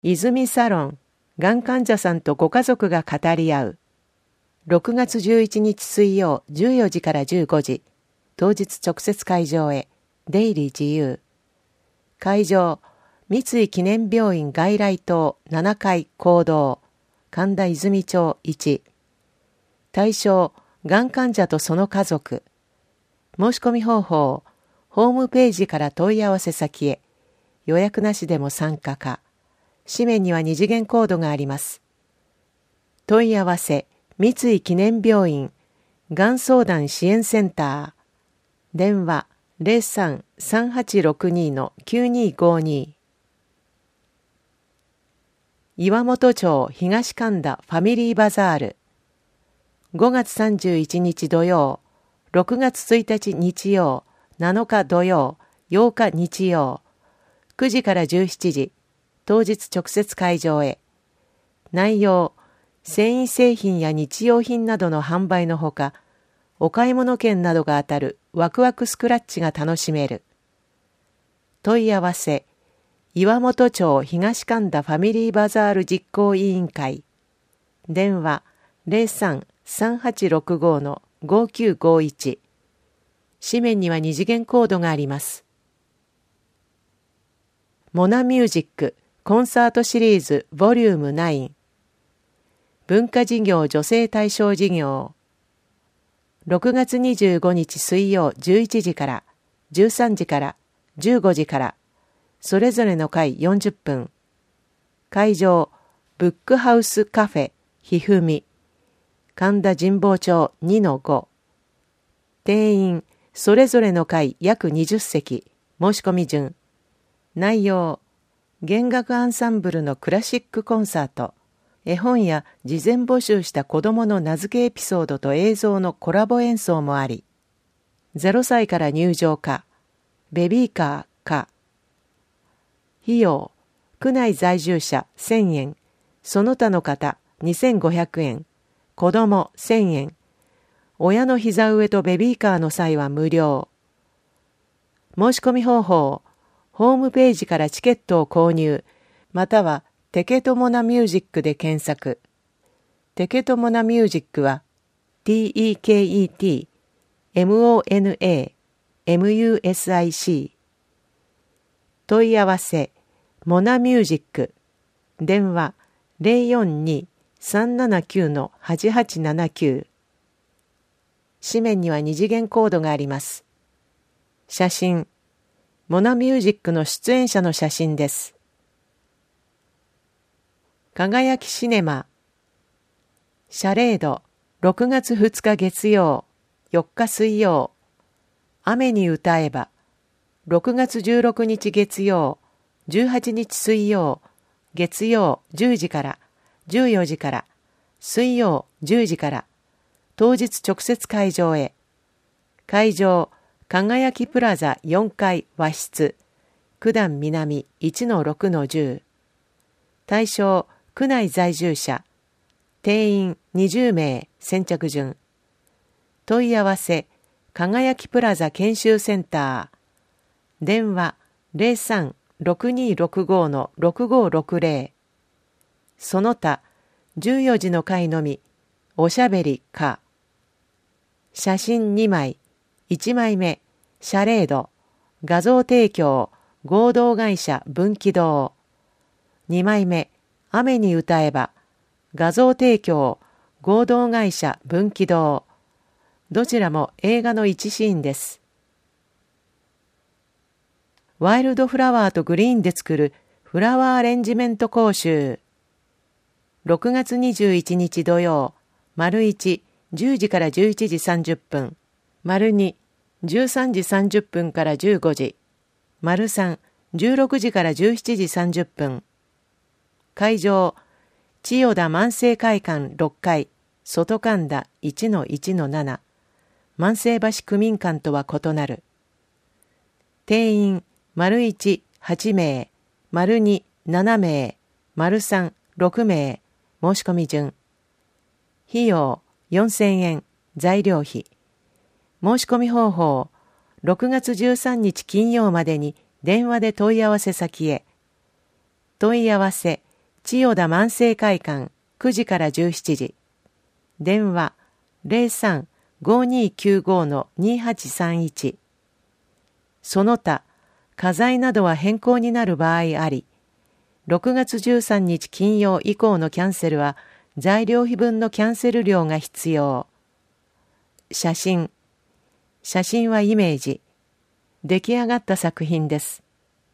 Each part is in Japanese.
泉サロン、がん患者さんとご家族が語り合う。6月11日水曜14時から15時、当日直接会場へ、出入り自由。会場、三井記念病院外来棟7階講堂、神田泉町1。対象、がん患者とその家族。申し込み方法、ホームページから問い合わせ先へ。予約なしでも参加か。紙面には二次元コードがあります。問い合わせ、三井記念病院、がん相談支援センター。電話、03-3862-9252。岩本町東神田ファミリーバザール。5月31日土曜、6月1日日曜、7日土曜、8日日曜、9時から17時、当日直接会場へ。内容、繊維製品や日用品などの販売のほか、お買い物券などが当たるワクワクスクラッチが楽しめる。問い合わせ、岩本町東神田ファミリーバザール実行委員会。電話、03-3865-5951。紙面には二次元コードがあります。モナミュージックコンサートシリーズボリューム9。文化事業女性対象事業。6月25日水曜11時から、13時から、15時から、それぞれの回40分。会場、ブックハウスカフェ、ひふみ。神田神保町 2-5。定員、それぞれの回約20席。申し込み順。内容、弦楽アンサンブルのクラシックコンサート。絵本や事前募集した子どもの名付けエピソードと映像のコラボ演奏もあり、0歳から入場か、ベビーカーか。費用、区内在住者1000円、その他の方2500円、子ども1000円、親の膝上とベビーカーの際は無料。申し込み方法、ホームページからチケットを購入、またはテケトモナミュージックで検索。テケトモナミュージックは TEKETMONAMUSIC。問い合わせ、モナミュージック。電話 042-379-8879。紙面には二次元コードがあります。写真、モナミュージックの出演者の写真です。輝きシネマ。シャレード、6月2日月曜、4日水曜。雨に歌えば、6月16日月曜、18日水曜、月曜10時から、14時から、水曜10時から、当日直接会場へ。会場、輝きプラザ4階和室、九段南 1-6-10。対象、区内在住者。定員20名、先着順。問い合わせ、輝きプラザ研修センター。電話 03-6265-6560。その他、14時の回のみ、おしゃべりか。写真2枚、1枚目、シャレード、画像提供、合同会社分岐堂。2枚目、雨に歌えば、画像提供、合同会社分岐堂。どちらも映画の一シーンです。ワイルドフラワーとグリーンで作るフラワーアレンジメント講習。6月21日土曜、丸1、10時から11時30分。丸2、13時30分から15時。丸3、16時から17時30分。会場、千代田万世会館6階、外神田 1-1-7。万世橋区民館とは異なる。定員、丸1、8名、丸2、7名、丸3、6名、申し込み順。費用、4000円、材料費。申し込み方法、6月13日金曜までに電話で問い合わせ先へ。問い合わせ、 千代田万世会館9時から17時。電話03-5295-2831。その他、家財などは変更になる場合あり、6月13日金曜以降のキャンセルは材料費分のキャンセル料が必要。写真はイメージ。出来上がった作品です。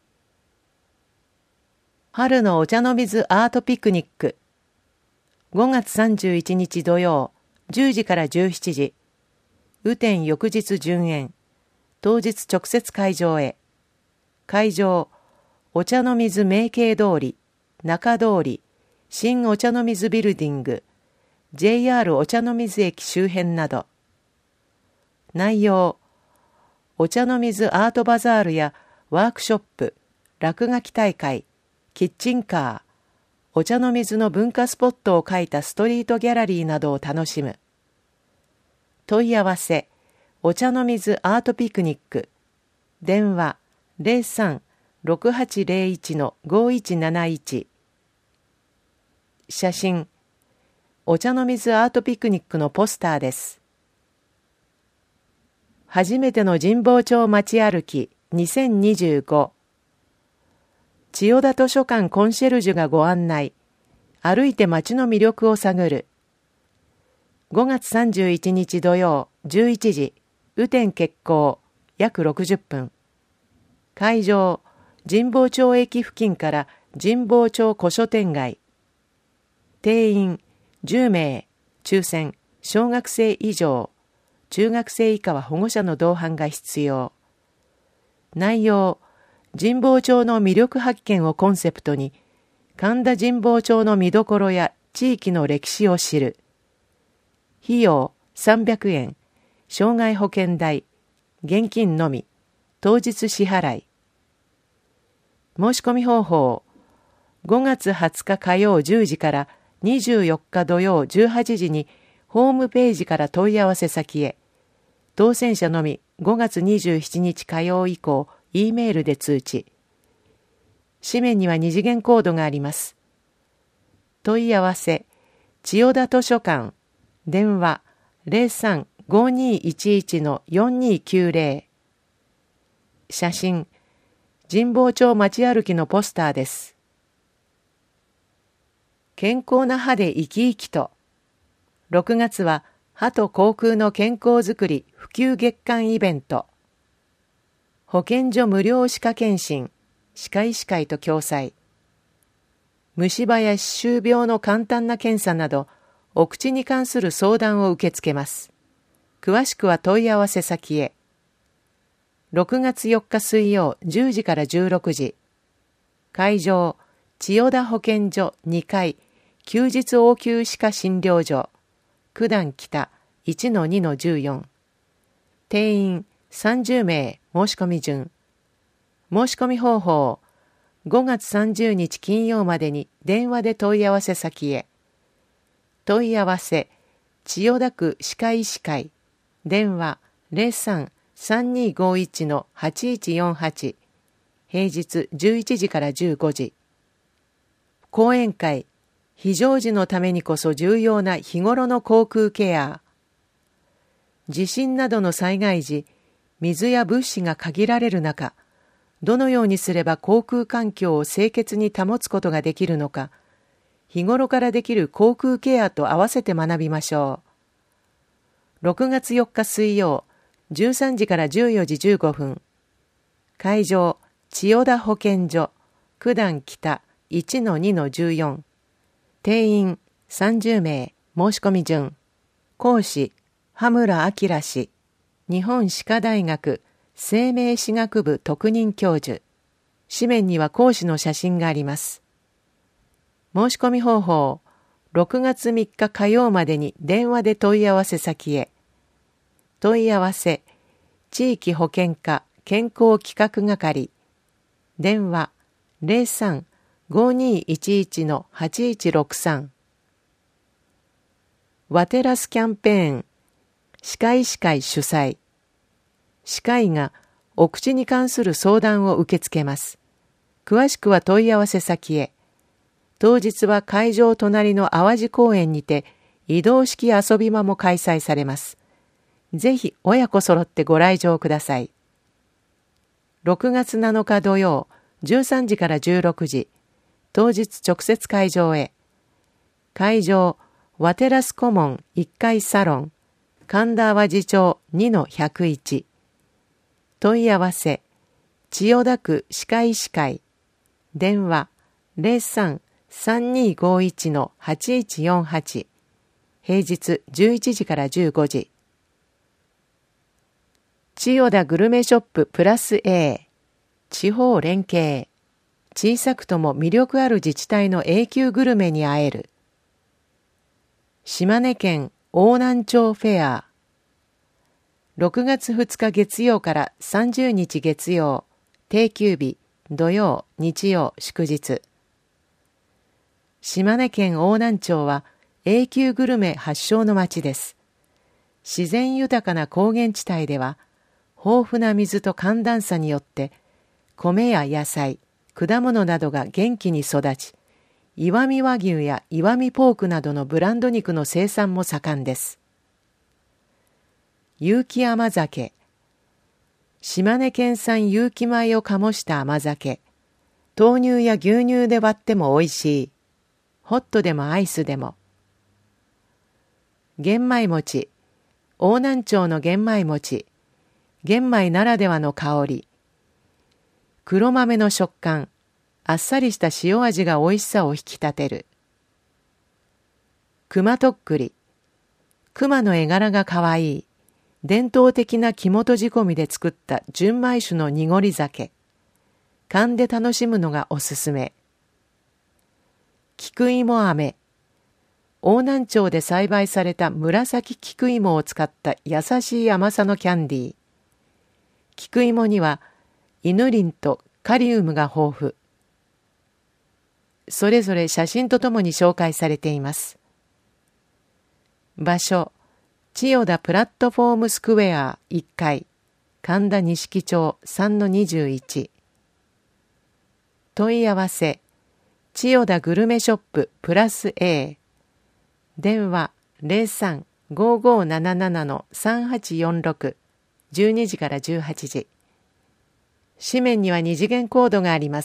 春のお茶の水アートピクニック。5月31日土曜、10時から17時。雨天翌日順延。当日直接会場へ。会場、お茶の水明慶通り、中通り、新お茶の水ビルディング、JR お茶の水駅周辺など。内容、お茶の水アートバザールやワークショップ、落書き大会、キッチンカー、お茶の水の文化スポットを描いたストリートギャラリーなどを楽しむ。問い合わせ、お茶の水アートピクニック。電話03-6801-5171。写真、お茶の水アートピクニックのポスターです。初めての神保町街歩き2025。千代田図書館コンシェルジュがご案内。歩いて街の魅力を探る。5月31日土曜11時。雨天決行。約60分。会場、神保町駅付近から神保町古書店街。定員10名。抽選、小学生以上。中学生以下は保護者の同伴が必要。内容、神保町の魅力発見をコンセプトに、神田神保町の見どころや地域の歴史を知る。費用300円。障害保険代、現金のみ、当日支払い。申し込み方法、5月20日火曜10時から24日土曜18時にホームページから問い合わせ先へ。当選者のみ5月27日火曜以降、E メールで通知。紙面には2次元コードがあります。問い合わせ、千代田図書館、電話03-5211-4290。写真、神保町街歩きのポスターです。健康な歯で生き生きと。6月は歯と口腔の健康づくり普及月間イベント。保健所無料歯科検診、歯科医師会と共催。虫歯や歯周病の簡単な検査など、お口に関する相談を受け付けます。詳しくは問い合わせ先へ。6月4日水曜10時から16時。会場、千代田保健所2階、休日応急歯科診療所、九段北 1-2-14。定員30名、申し込み順。申し込み方法、5月30日金曜までに電話で問い合わせ先へ。問い合わせ、千代田区歯科医師会、電話03-3251-8148。平日11時から15時。講演会、非常時のためにこそ重要な日頃の口腔ケア。地震などの災害時、水や物資が限られる中、どのようにすれば口腔環境を清潔に保つことができるのか、日頃からできる口腔ケアと合わせて学びましょう。6月4日水曜、13時から14時15分。会場、千代田保健所、九段北 1-2-14。定員30名、申し込み順。講師、羽村明氏、日本歯科大学生命歯学部特任教授。紙面には講師の写真があります。申し込み方法、6月3日火曜までに電話で問い合わせ先へ。問い合わせ、地域保健課健康企画係。電話03-5211-8163。ワテラスキャンペーン、歯科医師会主催。歯科医がお口に関する相談を受け付けます。詳しくは問い合わせ先へ。 当日は会場隣の淡路公園にて移動式遊び場も開催されます。ぜひ親子揃ってご来場ください。6月7日土曜、13時から16時、当日直接会場へ。会場、ワテラスコモン1階サロン、神田淡路町 2-101。問い合わせ、千代田区歯科医師会。電話、03-3251-8148。平日11時から15時。千代田グルメショッププラス A。地方連携。小さくとも魅力ある自治体の永久グルメに会える。島根県邑南町フェア。6月2日月曜から30日月曜、定休日、土曜、日曜、祝日。島根県邑南町は永久グルメ発祥の町です。自然豊かな高原地帯では、豊富な水と寒暖差によって、米や野菜、果物などが元気に育ち、石見和牛や石見ポークなどのブランド肉の生産も盛んです。有機甘酒。島根県産有機米を醸した甘酒。豆乳や牛乳で割っても美味しい。ホットでもアイスでも。玄米餅。邑南町の玄米餅。玄米ならではの香り。黒豆の食感。あっさりした塩味が美味しさを引き立てる。熊とっくり。熊の絵柄がかわいい。伝統的な肝と仕込みで作った純米酒の濁り酒。缶で楽しむのがおすすめ。菊芋飴。邑南町で栽培された紫菊芋を使った優しい甘さのキャンディー。菊芋にはイヌリンとカリウムが豊富。それぞれ写真とともに紹介されています。場所、千代田プラットフォームスクエア1階、神田錦町 3-21。問い合わせ、千代田グルメショッププラス A。電話03-5577-3846。12時から18時。紙面には2次元コードがあります。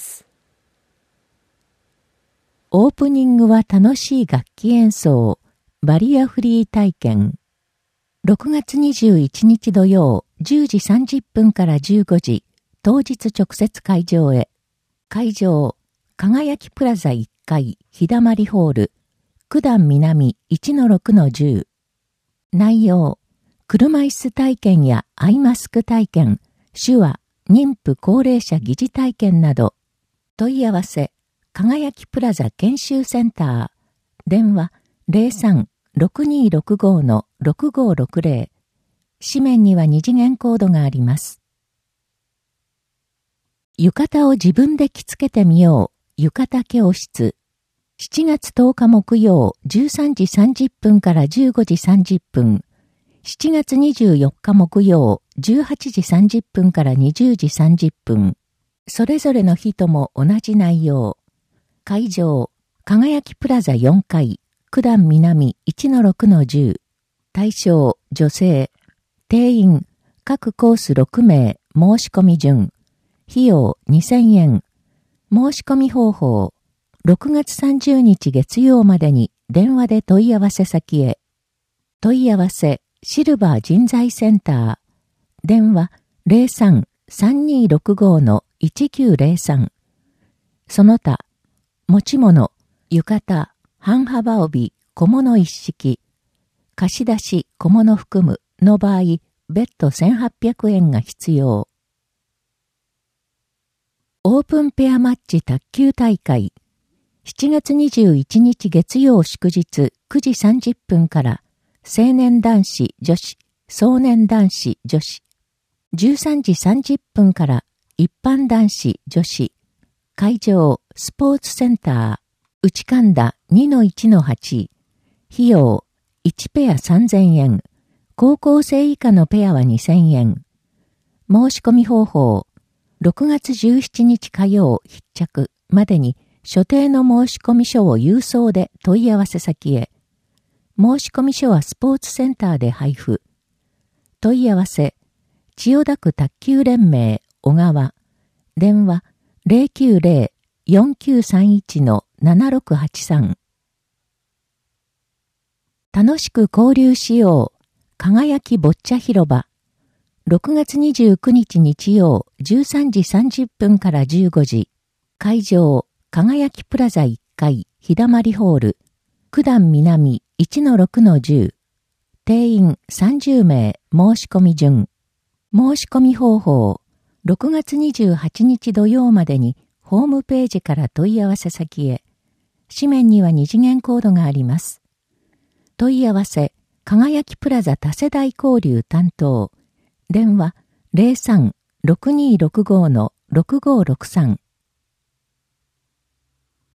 オープニングは楽しい楽器演奏、バリアフリー体験。6月21日土曜、10時30分から15時、当日直接会場へ。会場、輝きプラザ1階、日だまりホール、九段南 1-6-10。内容、車椅子体験やアイマスク体験、手話、妊婦高齢者疑似体験など。問い合わせ、輝きプラザ研修センター。電話03-6265-6560。紙面には2次元コードがあります。浴衣を自分で着付けてみよう。浴衣教室。7月10日木曜13時30分から15時30分。7月24日木曜18時30分から20時30分。それぞれの日とも同じ内容。会場、輝きプラザ4階、九段南 1-6-10。対象、女性。定員、各コース6名、申し込み順。費用2000円。申し込み方法。6月30日月曜までに電話で問い合わせ先へ。問い合わせ、シルバー人材センター。電話03-3265-1903。その他、持ち物、浴衣、半幅帯、小物一式、貸し出し、小物含むの場合、別途1800円が必要。オープンペアマッチ卓球大会。7月21日月曜祝日9時30分から青年男子女子、壮年男子女子。13時30分から一般男子女子。会場スポーツセンター。内神田 2-1-8。費用1ペア3000円。高校生以下のペアは2000円。申し込み方法。6月17日火曜必着までに所定の申込書を郵送で問い合わせ先へ。申込書はスポーツセンターで配布。問い合わせ、千代田区卓球連盟小川。電話090-4931-7683。楽しく交流しよう。輝きボッチャ広場。6月29日日曜13時30分から15時。会場、輝きプラザ1階、日だまりホール。九段南 1-6-10。定員30名申し込み順。申し込み方法。6月28日土曜までにホームページから問い合わせ先へ。紙面には2次元コードがあります。問い合わせ、輝きプラザ多世代交流担当。電話03-6265-6563。